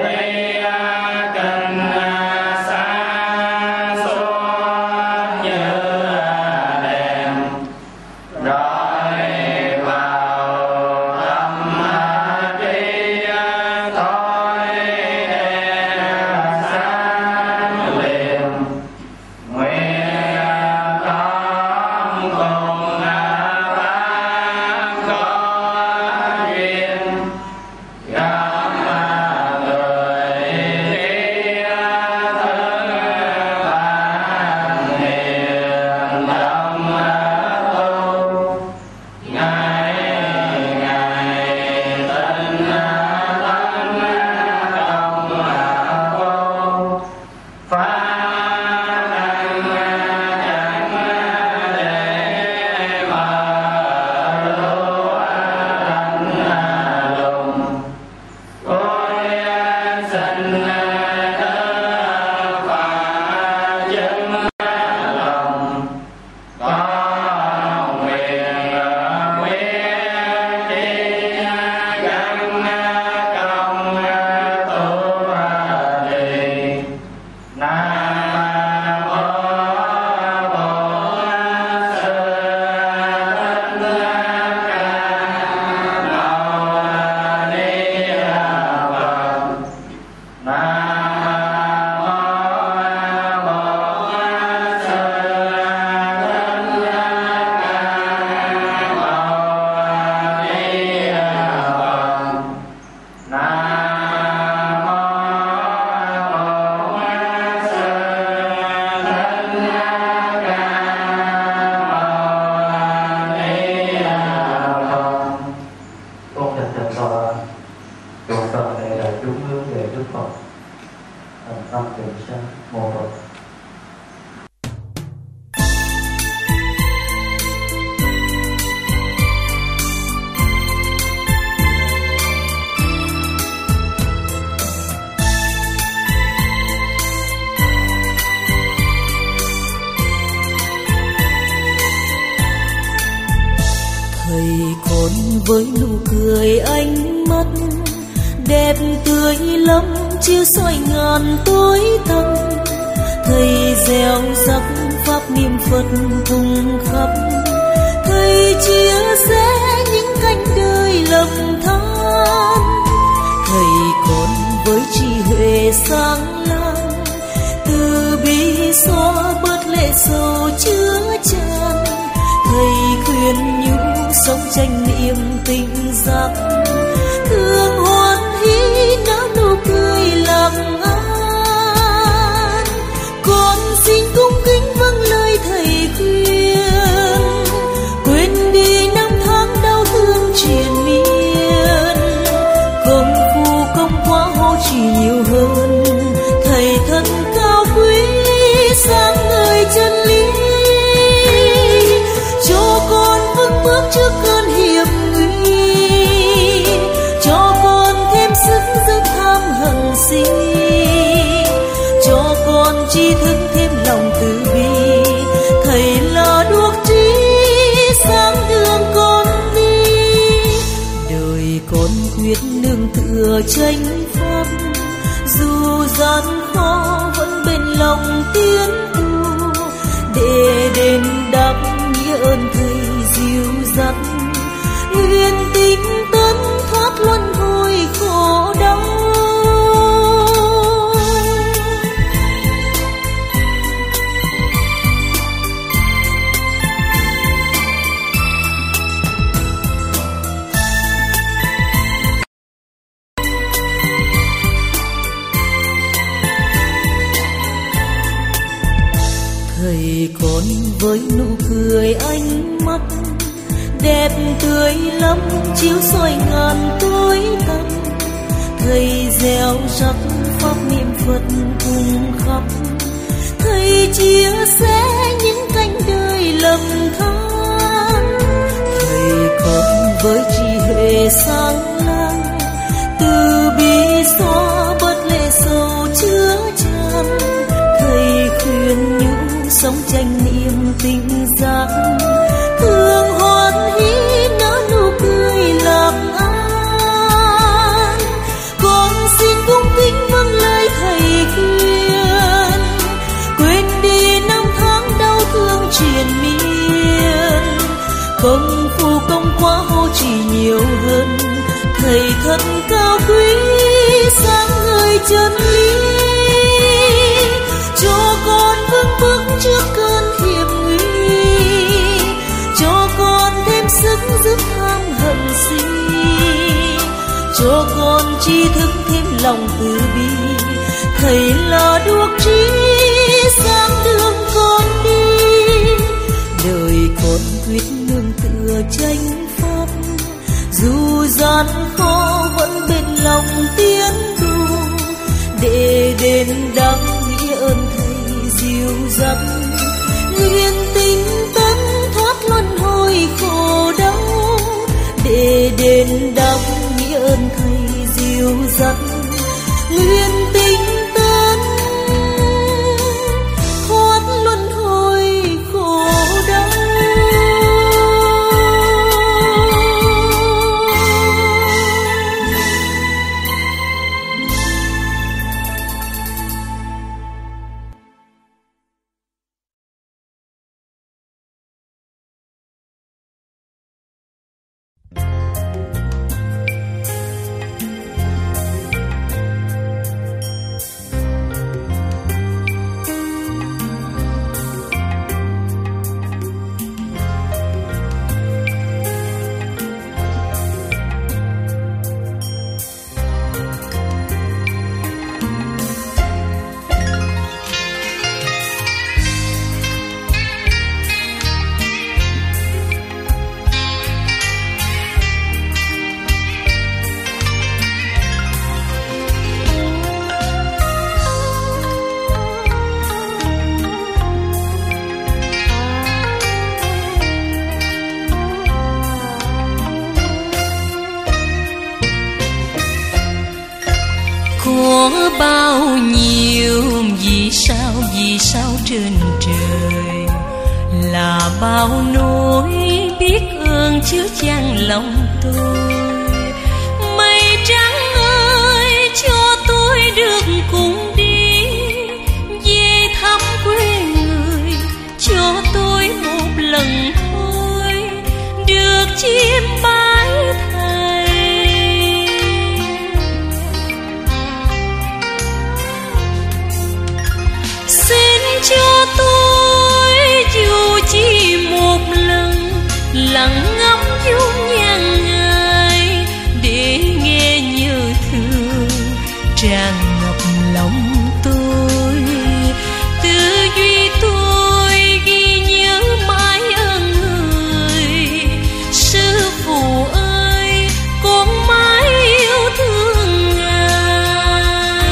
với nụ cười ánh mắt đẹp tươi lắm chiếu soi ngàn tối tăm. Thầy gieo rắc pháp niệm Phật cùng khắp, thầy chia sẻ những cánh đời lầm than. Thầy còn với trí huệ sáng láng, từ bi xóa bớt lệ sầu chứa chan. Thầy khuyên nhủ sống tranh niệm tình giác, thương hoan hỷ nở nụ cười lặng an. Con xin cung kính vâng lời thầy khuyên, quên đi năm tháng đau thương triền miên. Công phu công quá hô chỉ nhiều hơn, thầy thân cao quý sáng ngời chân lý. Cho con vững bước trước cơn hiểm nguy, cho con thêm sức giữ tham hận si, cho con tri thức thêm lòng từ bi. Thầy là đuốc trí sáng đường con đi, đời con quyết nương tựa chánh pháp. Dù gian khó vẫn bên lòng tiến tu, để đền đáp nghĩa ơn thầy dìu dắt. Nguyện tinh tấn thoát luân hồi khổ đau. Thầy con với nụ cười ánh mắt đẹp tươi lắm chiếu soi ngàn tối tăm. Thầy gieo rắc pháp niệm Phật cùng khắp, thầy chia sẻ những cánh đời lầm than. Thầy con với trí huệ sáng láng, từ bi xóa bớt lệ sầu chứa chan. Thầy khuyên nhủ sống tranh niệm tình giác, thương hoan hỷ nở nụ cười lạc an. Con xin cung kính công phu công quá hô trì nhiều hơn. Thầy thật cao quý sáng ngời chân lý, cho con vững bước trước cơn hiểm nguy, cho con thêm sức dứt tham hận si, cho con tri thức thêm lòng từ bi. Thầy là đuốc trí sáng đường con đi, đời con quyết nương tựa chánh pháp, dù gian khó vẫn bên lòng tiến tu, để đến đắc nghĩa ơn thầy dìu dắt, nguyện tinh tấn thoát luân hồi khổ đau, để đến đắc nghĩa ơn thầy dìu dắt, nguyện tinh tấn thoát luân hồi khổ đau. Có bao nhiêu vì sao vì sao trên trời, là bao nỗi biết ơn chứa chan lòng tôi. Mây trắng ơi cho tôi được cùng đi về thăm quê người, cho tôi một lần thôi được chiêm bái thầy. Xin cho tôi dù chỉ một lần lặng ngắm dung nhan ngài, để nghe nhớ thương tràn ngập lòng tôi. Tư duy tôi ghi nhớ mãi ơn người, sư phụ ơi con mãi yêu thương ngài.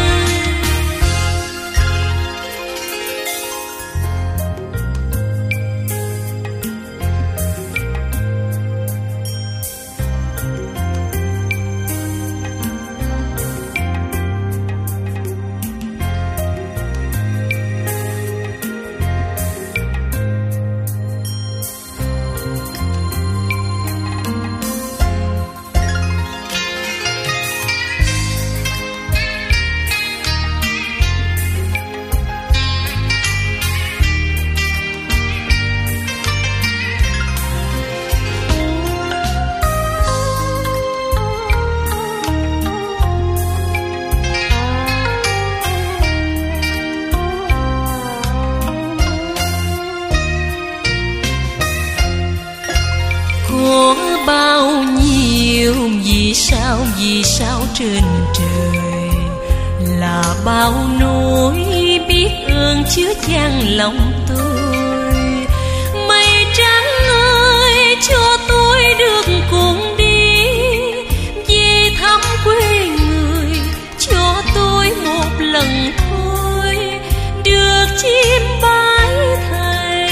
Có bao nhiêu vì sao vì sao trên trời, là bao nỗi biết ơn chứa chan lòng tôi. Mây trắng ơi cho tôi được cùng đi về thăm quê người, cho tôi một lần thôi được chiêm bái thầy.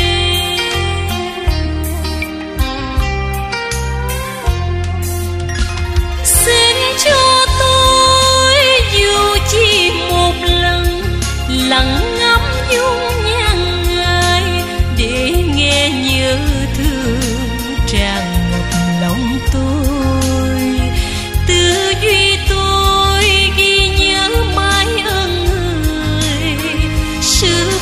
Xin cho tôi dù chỉ một lần lặng ngắm dung nhan ngài, để nghe nhớ thương tràn ngập lòng tôi. Tư duy tôi ghi nhớ mãi ơn người, sư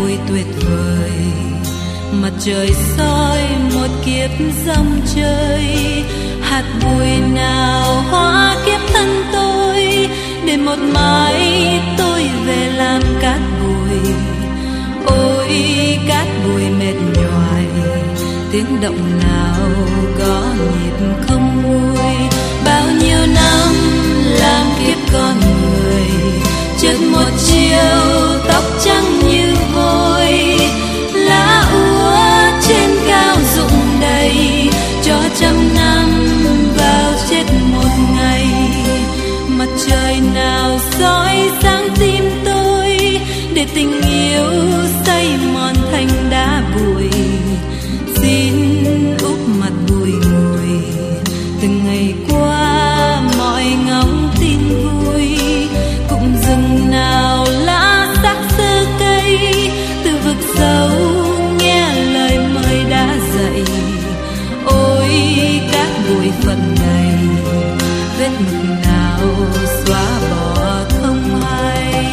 bụi tuyệt vời, mặt trời soi một kiếp dòng chơi. Hạt bụi nào hóa kiếp thân tôi, để một mãi tôi về làm cát bụi. Ôi cát bụi mệt nhoài, tiếng động nào có nhịp không nguôi. Bao nhiêu năm làm kiếp con người, chợt một chiều tóc trắng như vôi. Lá úa trên cao rụng đầy, cho trăm năm vào chết một ngày. Mặt trời nào soi sáng tim tôi, để tình yêu xây mòn thành đá bụi. Xin úp mặt bụi ngùi, từng ngày qua mọi ngóng tin vui. Cũng rừng nào lá sắc sơ cây, từ vực sâu nghe lời mời đã dậy. Ôi các bụi phận này, vết mực nào xóa bỏ không hay.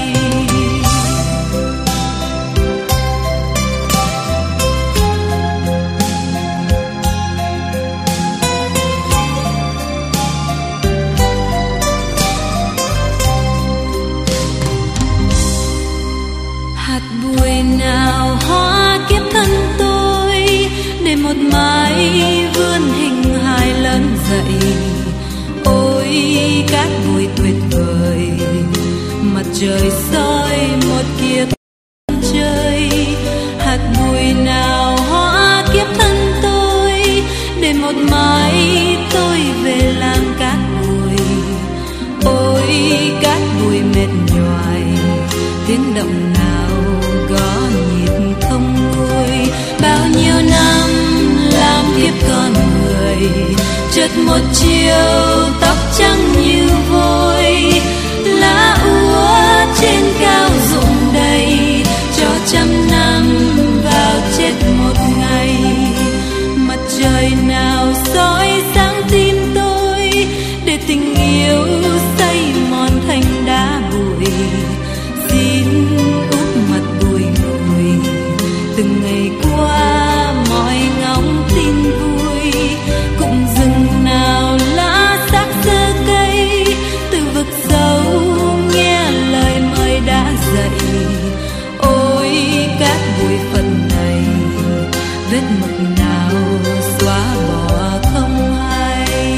Hạt bụi nào hóa kiếp thân tôi, để một mái vươn hình hài lớn dậy. Ôi cát bụi tuyệt vời, mặt trời soi một kiếp chơi. Hạt bụi nào hóa kiếp thân tôi, để một mái tôi về làm cát bụi. Ôi cát bụi mệt nhoài, tiếng động nào có nhịp không nguôi. Bao nhiêu năm làm kiếp con người, chợt một chiều tóc trắng như vôi. Lá úa trên cao rụng đầy, cho trăm năm vào chết một ngày. Mặt trời nào soi sáng tim tôi, để tình yêu xây mòn thành đá bụi. Xin úp mặt bụi ngùi, từng ngày qua mọi ngóng tin vui. Cũng rừng nào lá sắc sơ cây, từ vực sâu nghe lời mời đã dậy. Ôi các bụi phận này, vết mực nào xóa bỏ không hay.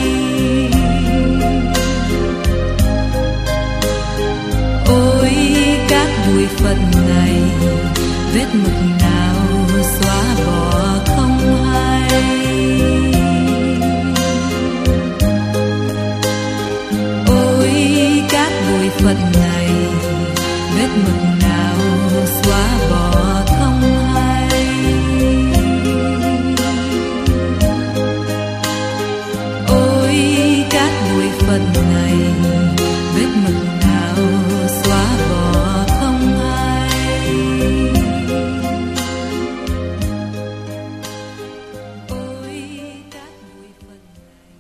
Ôi các bụi phận này, vết mực nào xóa bỏ không hay. Ôi các bụi phận này, vết mực nào xóa bỏ không hay. Ôi các bụi phận này, vết mực nào xóa bỏ không hay. Ôi các bụi phận này.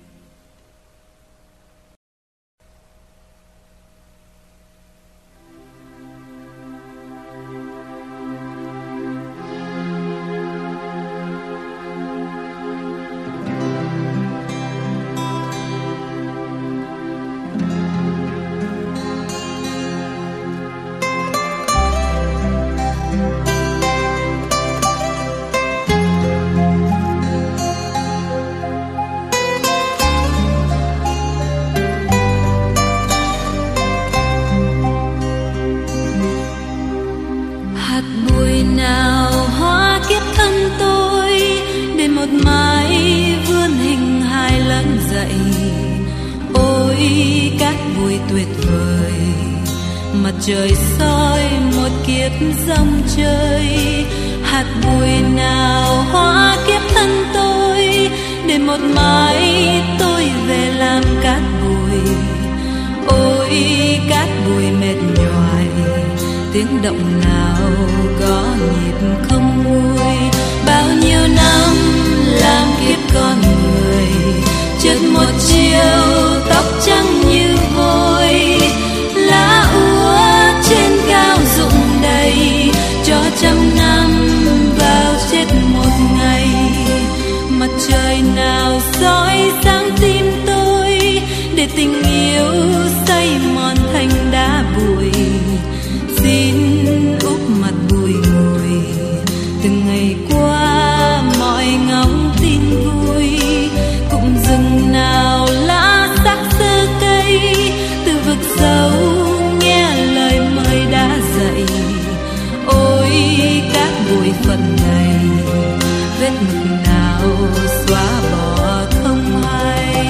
Hạt bụi nào hóa kiếp thân tôi, để một mái vươn hình hài lớn dậy. Ôi cát bụi tuyệt vời, mặt trời soi một kiếp dòng chơi. Hạt bụi nào hóa kiếp thân tôi, để một mái tôi về làm cát bụi. Ôi cát bụi mệt nhoài, tiếng động nào có nhịp không nguôi. Bao nhiêu năm làm kiếp con người, chợt một chiều tóc trắng như vôi. Lá úa trên cao rụng đầy, cho trăm năm bụi phận này, vết mực nào xóa bỏ không hay.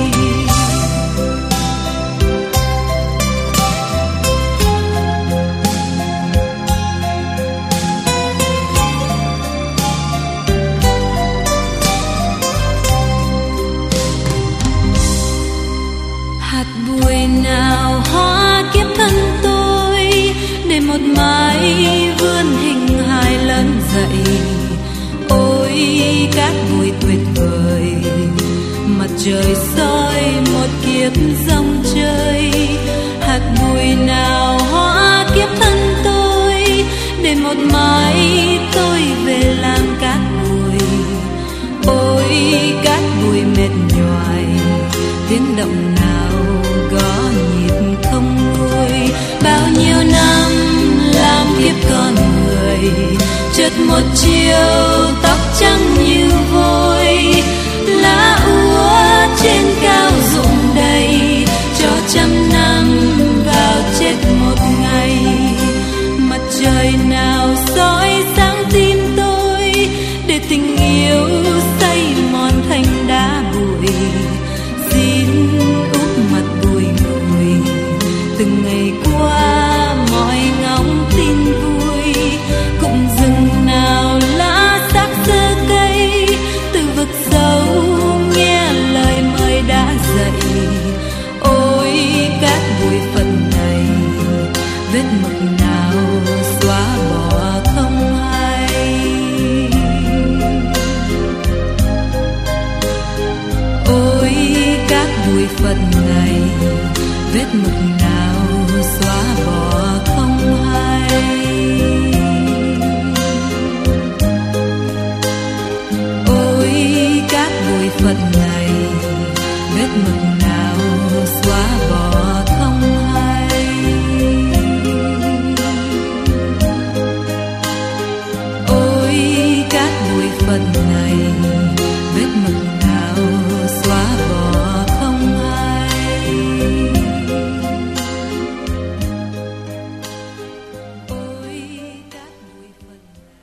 Hạt bụi nào hóa kiếp thân tôi, để một mái vươn hình hài lớn dậy. Ôi cát bụi tuyệt vời, mặt trời soi một kiếp dòng chơi. Hạt bụi nào hóa kiếp thân tôi, để một mái tôi về làm cát bụi. Ôi cát bụi mệt nhoài, tiếng động nào có nhịp không nguôi. Bao nhiêu năm làm kiếp con người, chợt một chiều tóc trắng như vôi. Lá úa trên cao rụng đầy, cho trăm năm vào chết một ngày. Mặt trời nào soi sáng tim tôi, để tình yêu xây mòn thành đá bụi. Xin úp mặt bụi ngùi, từng ngày qua mọi ngóng tin vui. Cụm rừng nào lá xác xơ cây, từ vực sâu nghe lời mời đã dậy. Ôi cát bụi phận này, vết mực nào xóa bỏ không hay. Ôi cát bụi phận này, vết mực nào xóa bỏ không hay. Ôi cát bụi phận này, vết mực nào xóa bỏ không hay. Ôi cát bụi phận này, vết mực nào xóa bỏ không hay. Ôi cát bụi phận này.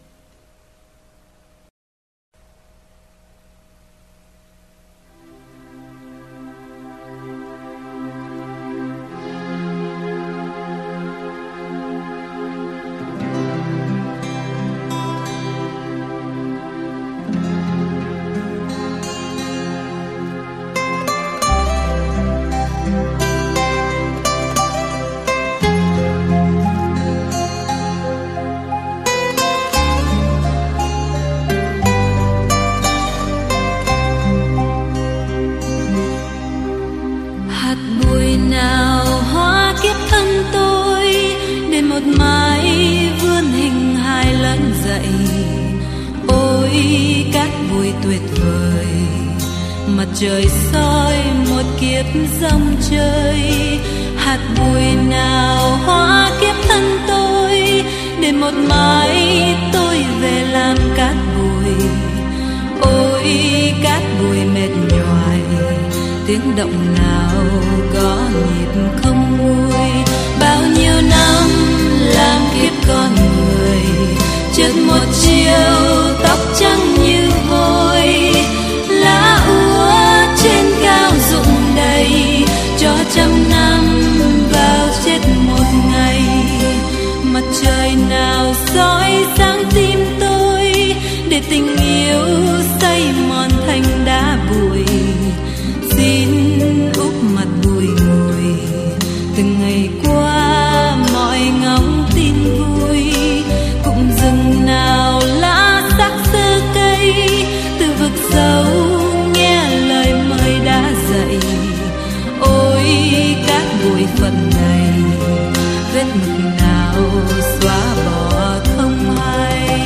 Hạt bụi nào hóa kiếp thân tôi, để một mái vươn hình hài lớn dậy. Ôi cát bụi tuyệt vời, mặt trời soi một kiếp dòng chơi. Hạt bụi nào hóa kiếp thân tôi, để một mái tôi về làm cát bụi. Ôi cát bụi mệt nhoài, tiếng động nào có nhịp không nguôi. Bao nhiêu năm làm kiếp con người, chợt một chiều tóc trắng như vôi. Lá úa trên cao rụng đầy, cho trăm năm vào chết một ngày. Mặt trời nào soi sáng tim tôi, để tình yêu xây mòn thành đá bụi. Xin úp mặt bụi ngùi, từng ngày qua mọi ngóng tin vui. Cụm rừng nào lá xác xơ cây, từ vực sâu nghe lời mời đã dậy. Ôi cát bụi phận này, vết mực nào xóa bỏ không hay.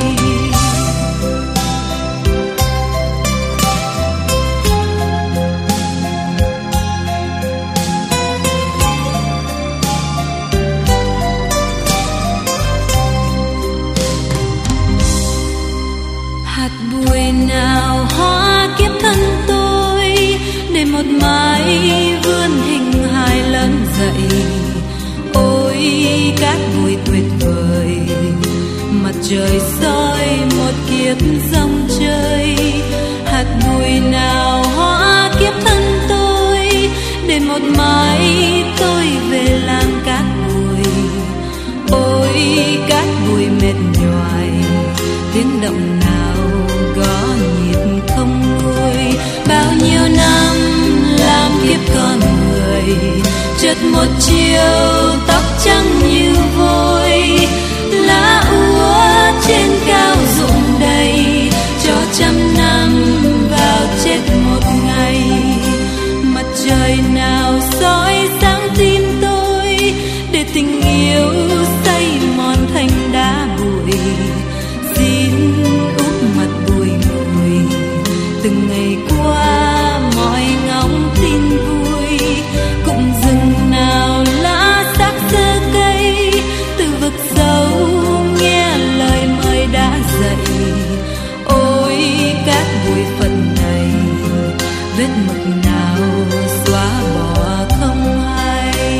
Hạt bụi nào hóa kiếp thân tôi, để một mái vươn hình hài lớn dậy. Ôi cát bụi tuyệt vời, mặt trời soi một kiếp dòng chơi. Hạt bụi nào hóa kiếp thân tôi, để một mai tôi về làng cát bụi. Ôi cát bụi mệt nhoài, tiếng động nào gõ nhịp không nguôi. Bao nhiêu năm làm kiếp con người, chợt một chiều tóc trắng như vôi. Lá úa trên cao rụng đầy, cho trăm năm vào chết một ngày. Mặt trời nào soi sáng tim tôi, để tình yêu xây mòn thành đá bụi. Xin úp mặt bụi ngùi, từng ngày qua mọi ngóng tin vui. Cũng rừng nào lá xác xơ cây, từ vực sâu nghe lời mời đã dậy. Ôi cát bụi phận này, vết mực nào xóa bỏ không hay.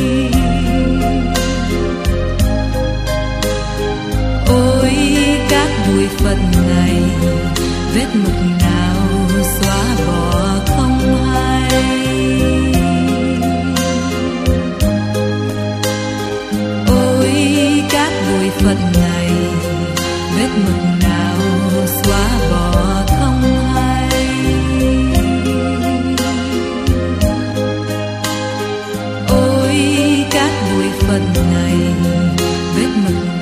Ôi cát bụi phận này, vết mực nào xóa bỏ không hay. Ôi cát bụi phận này, vết mực nào xóa bỏ không hay. Ôi cát bụi phận này, vết mực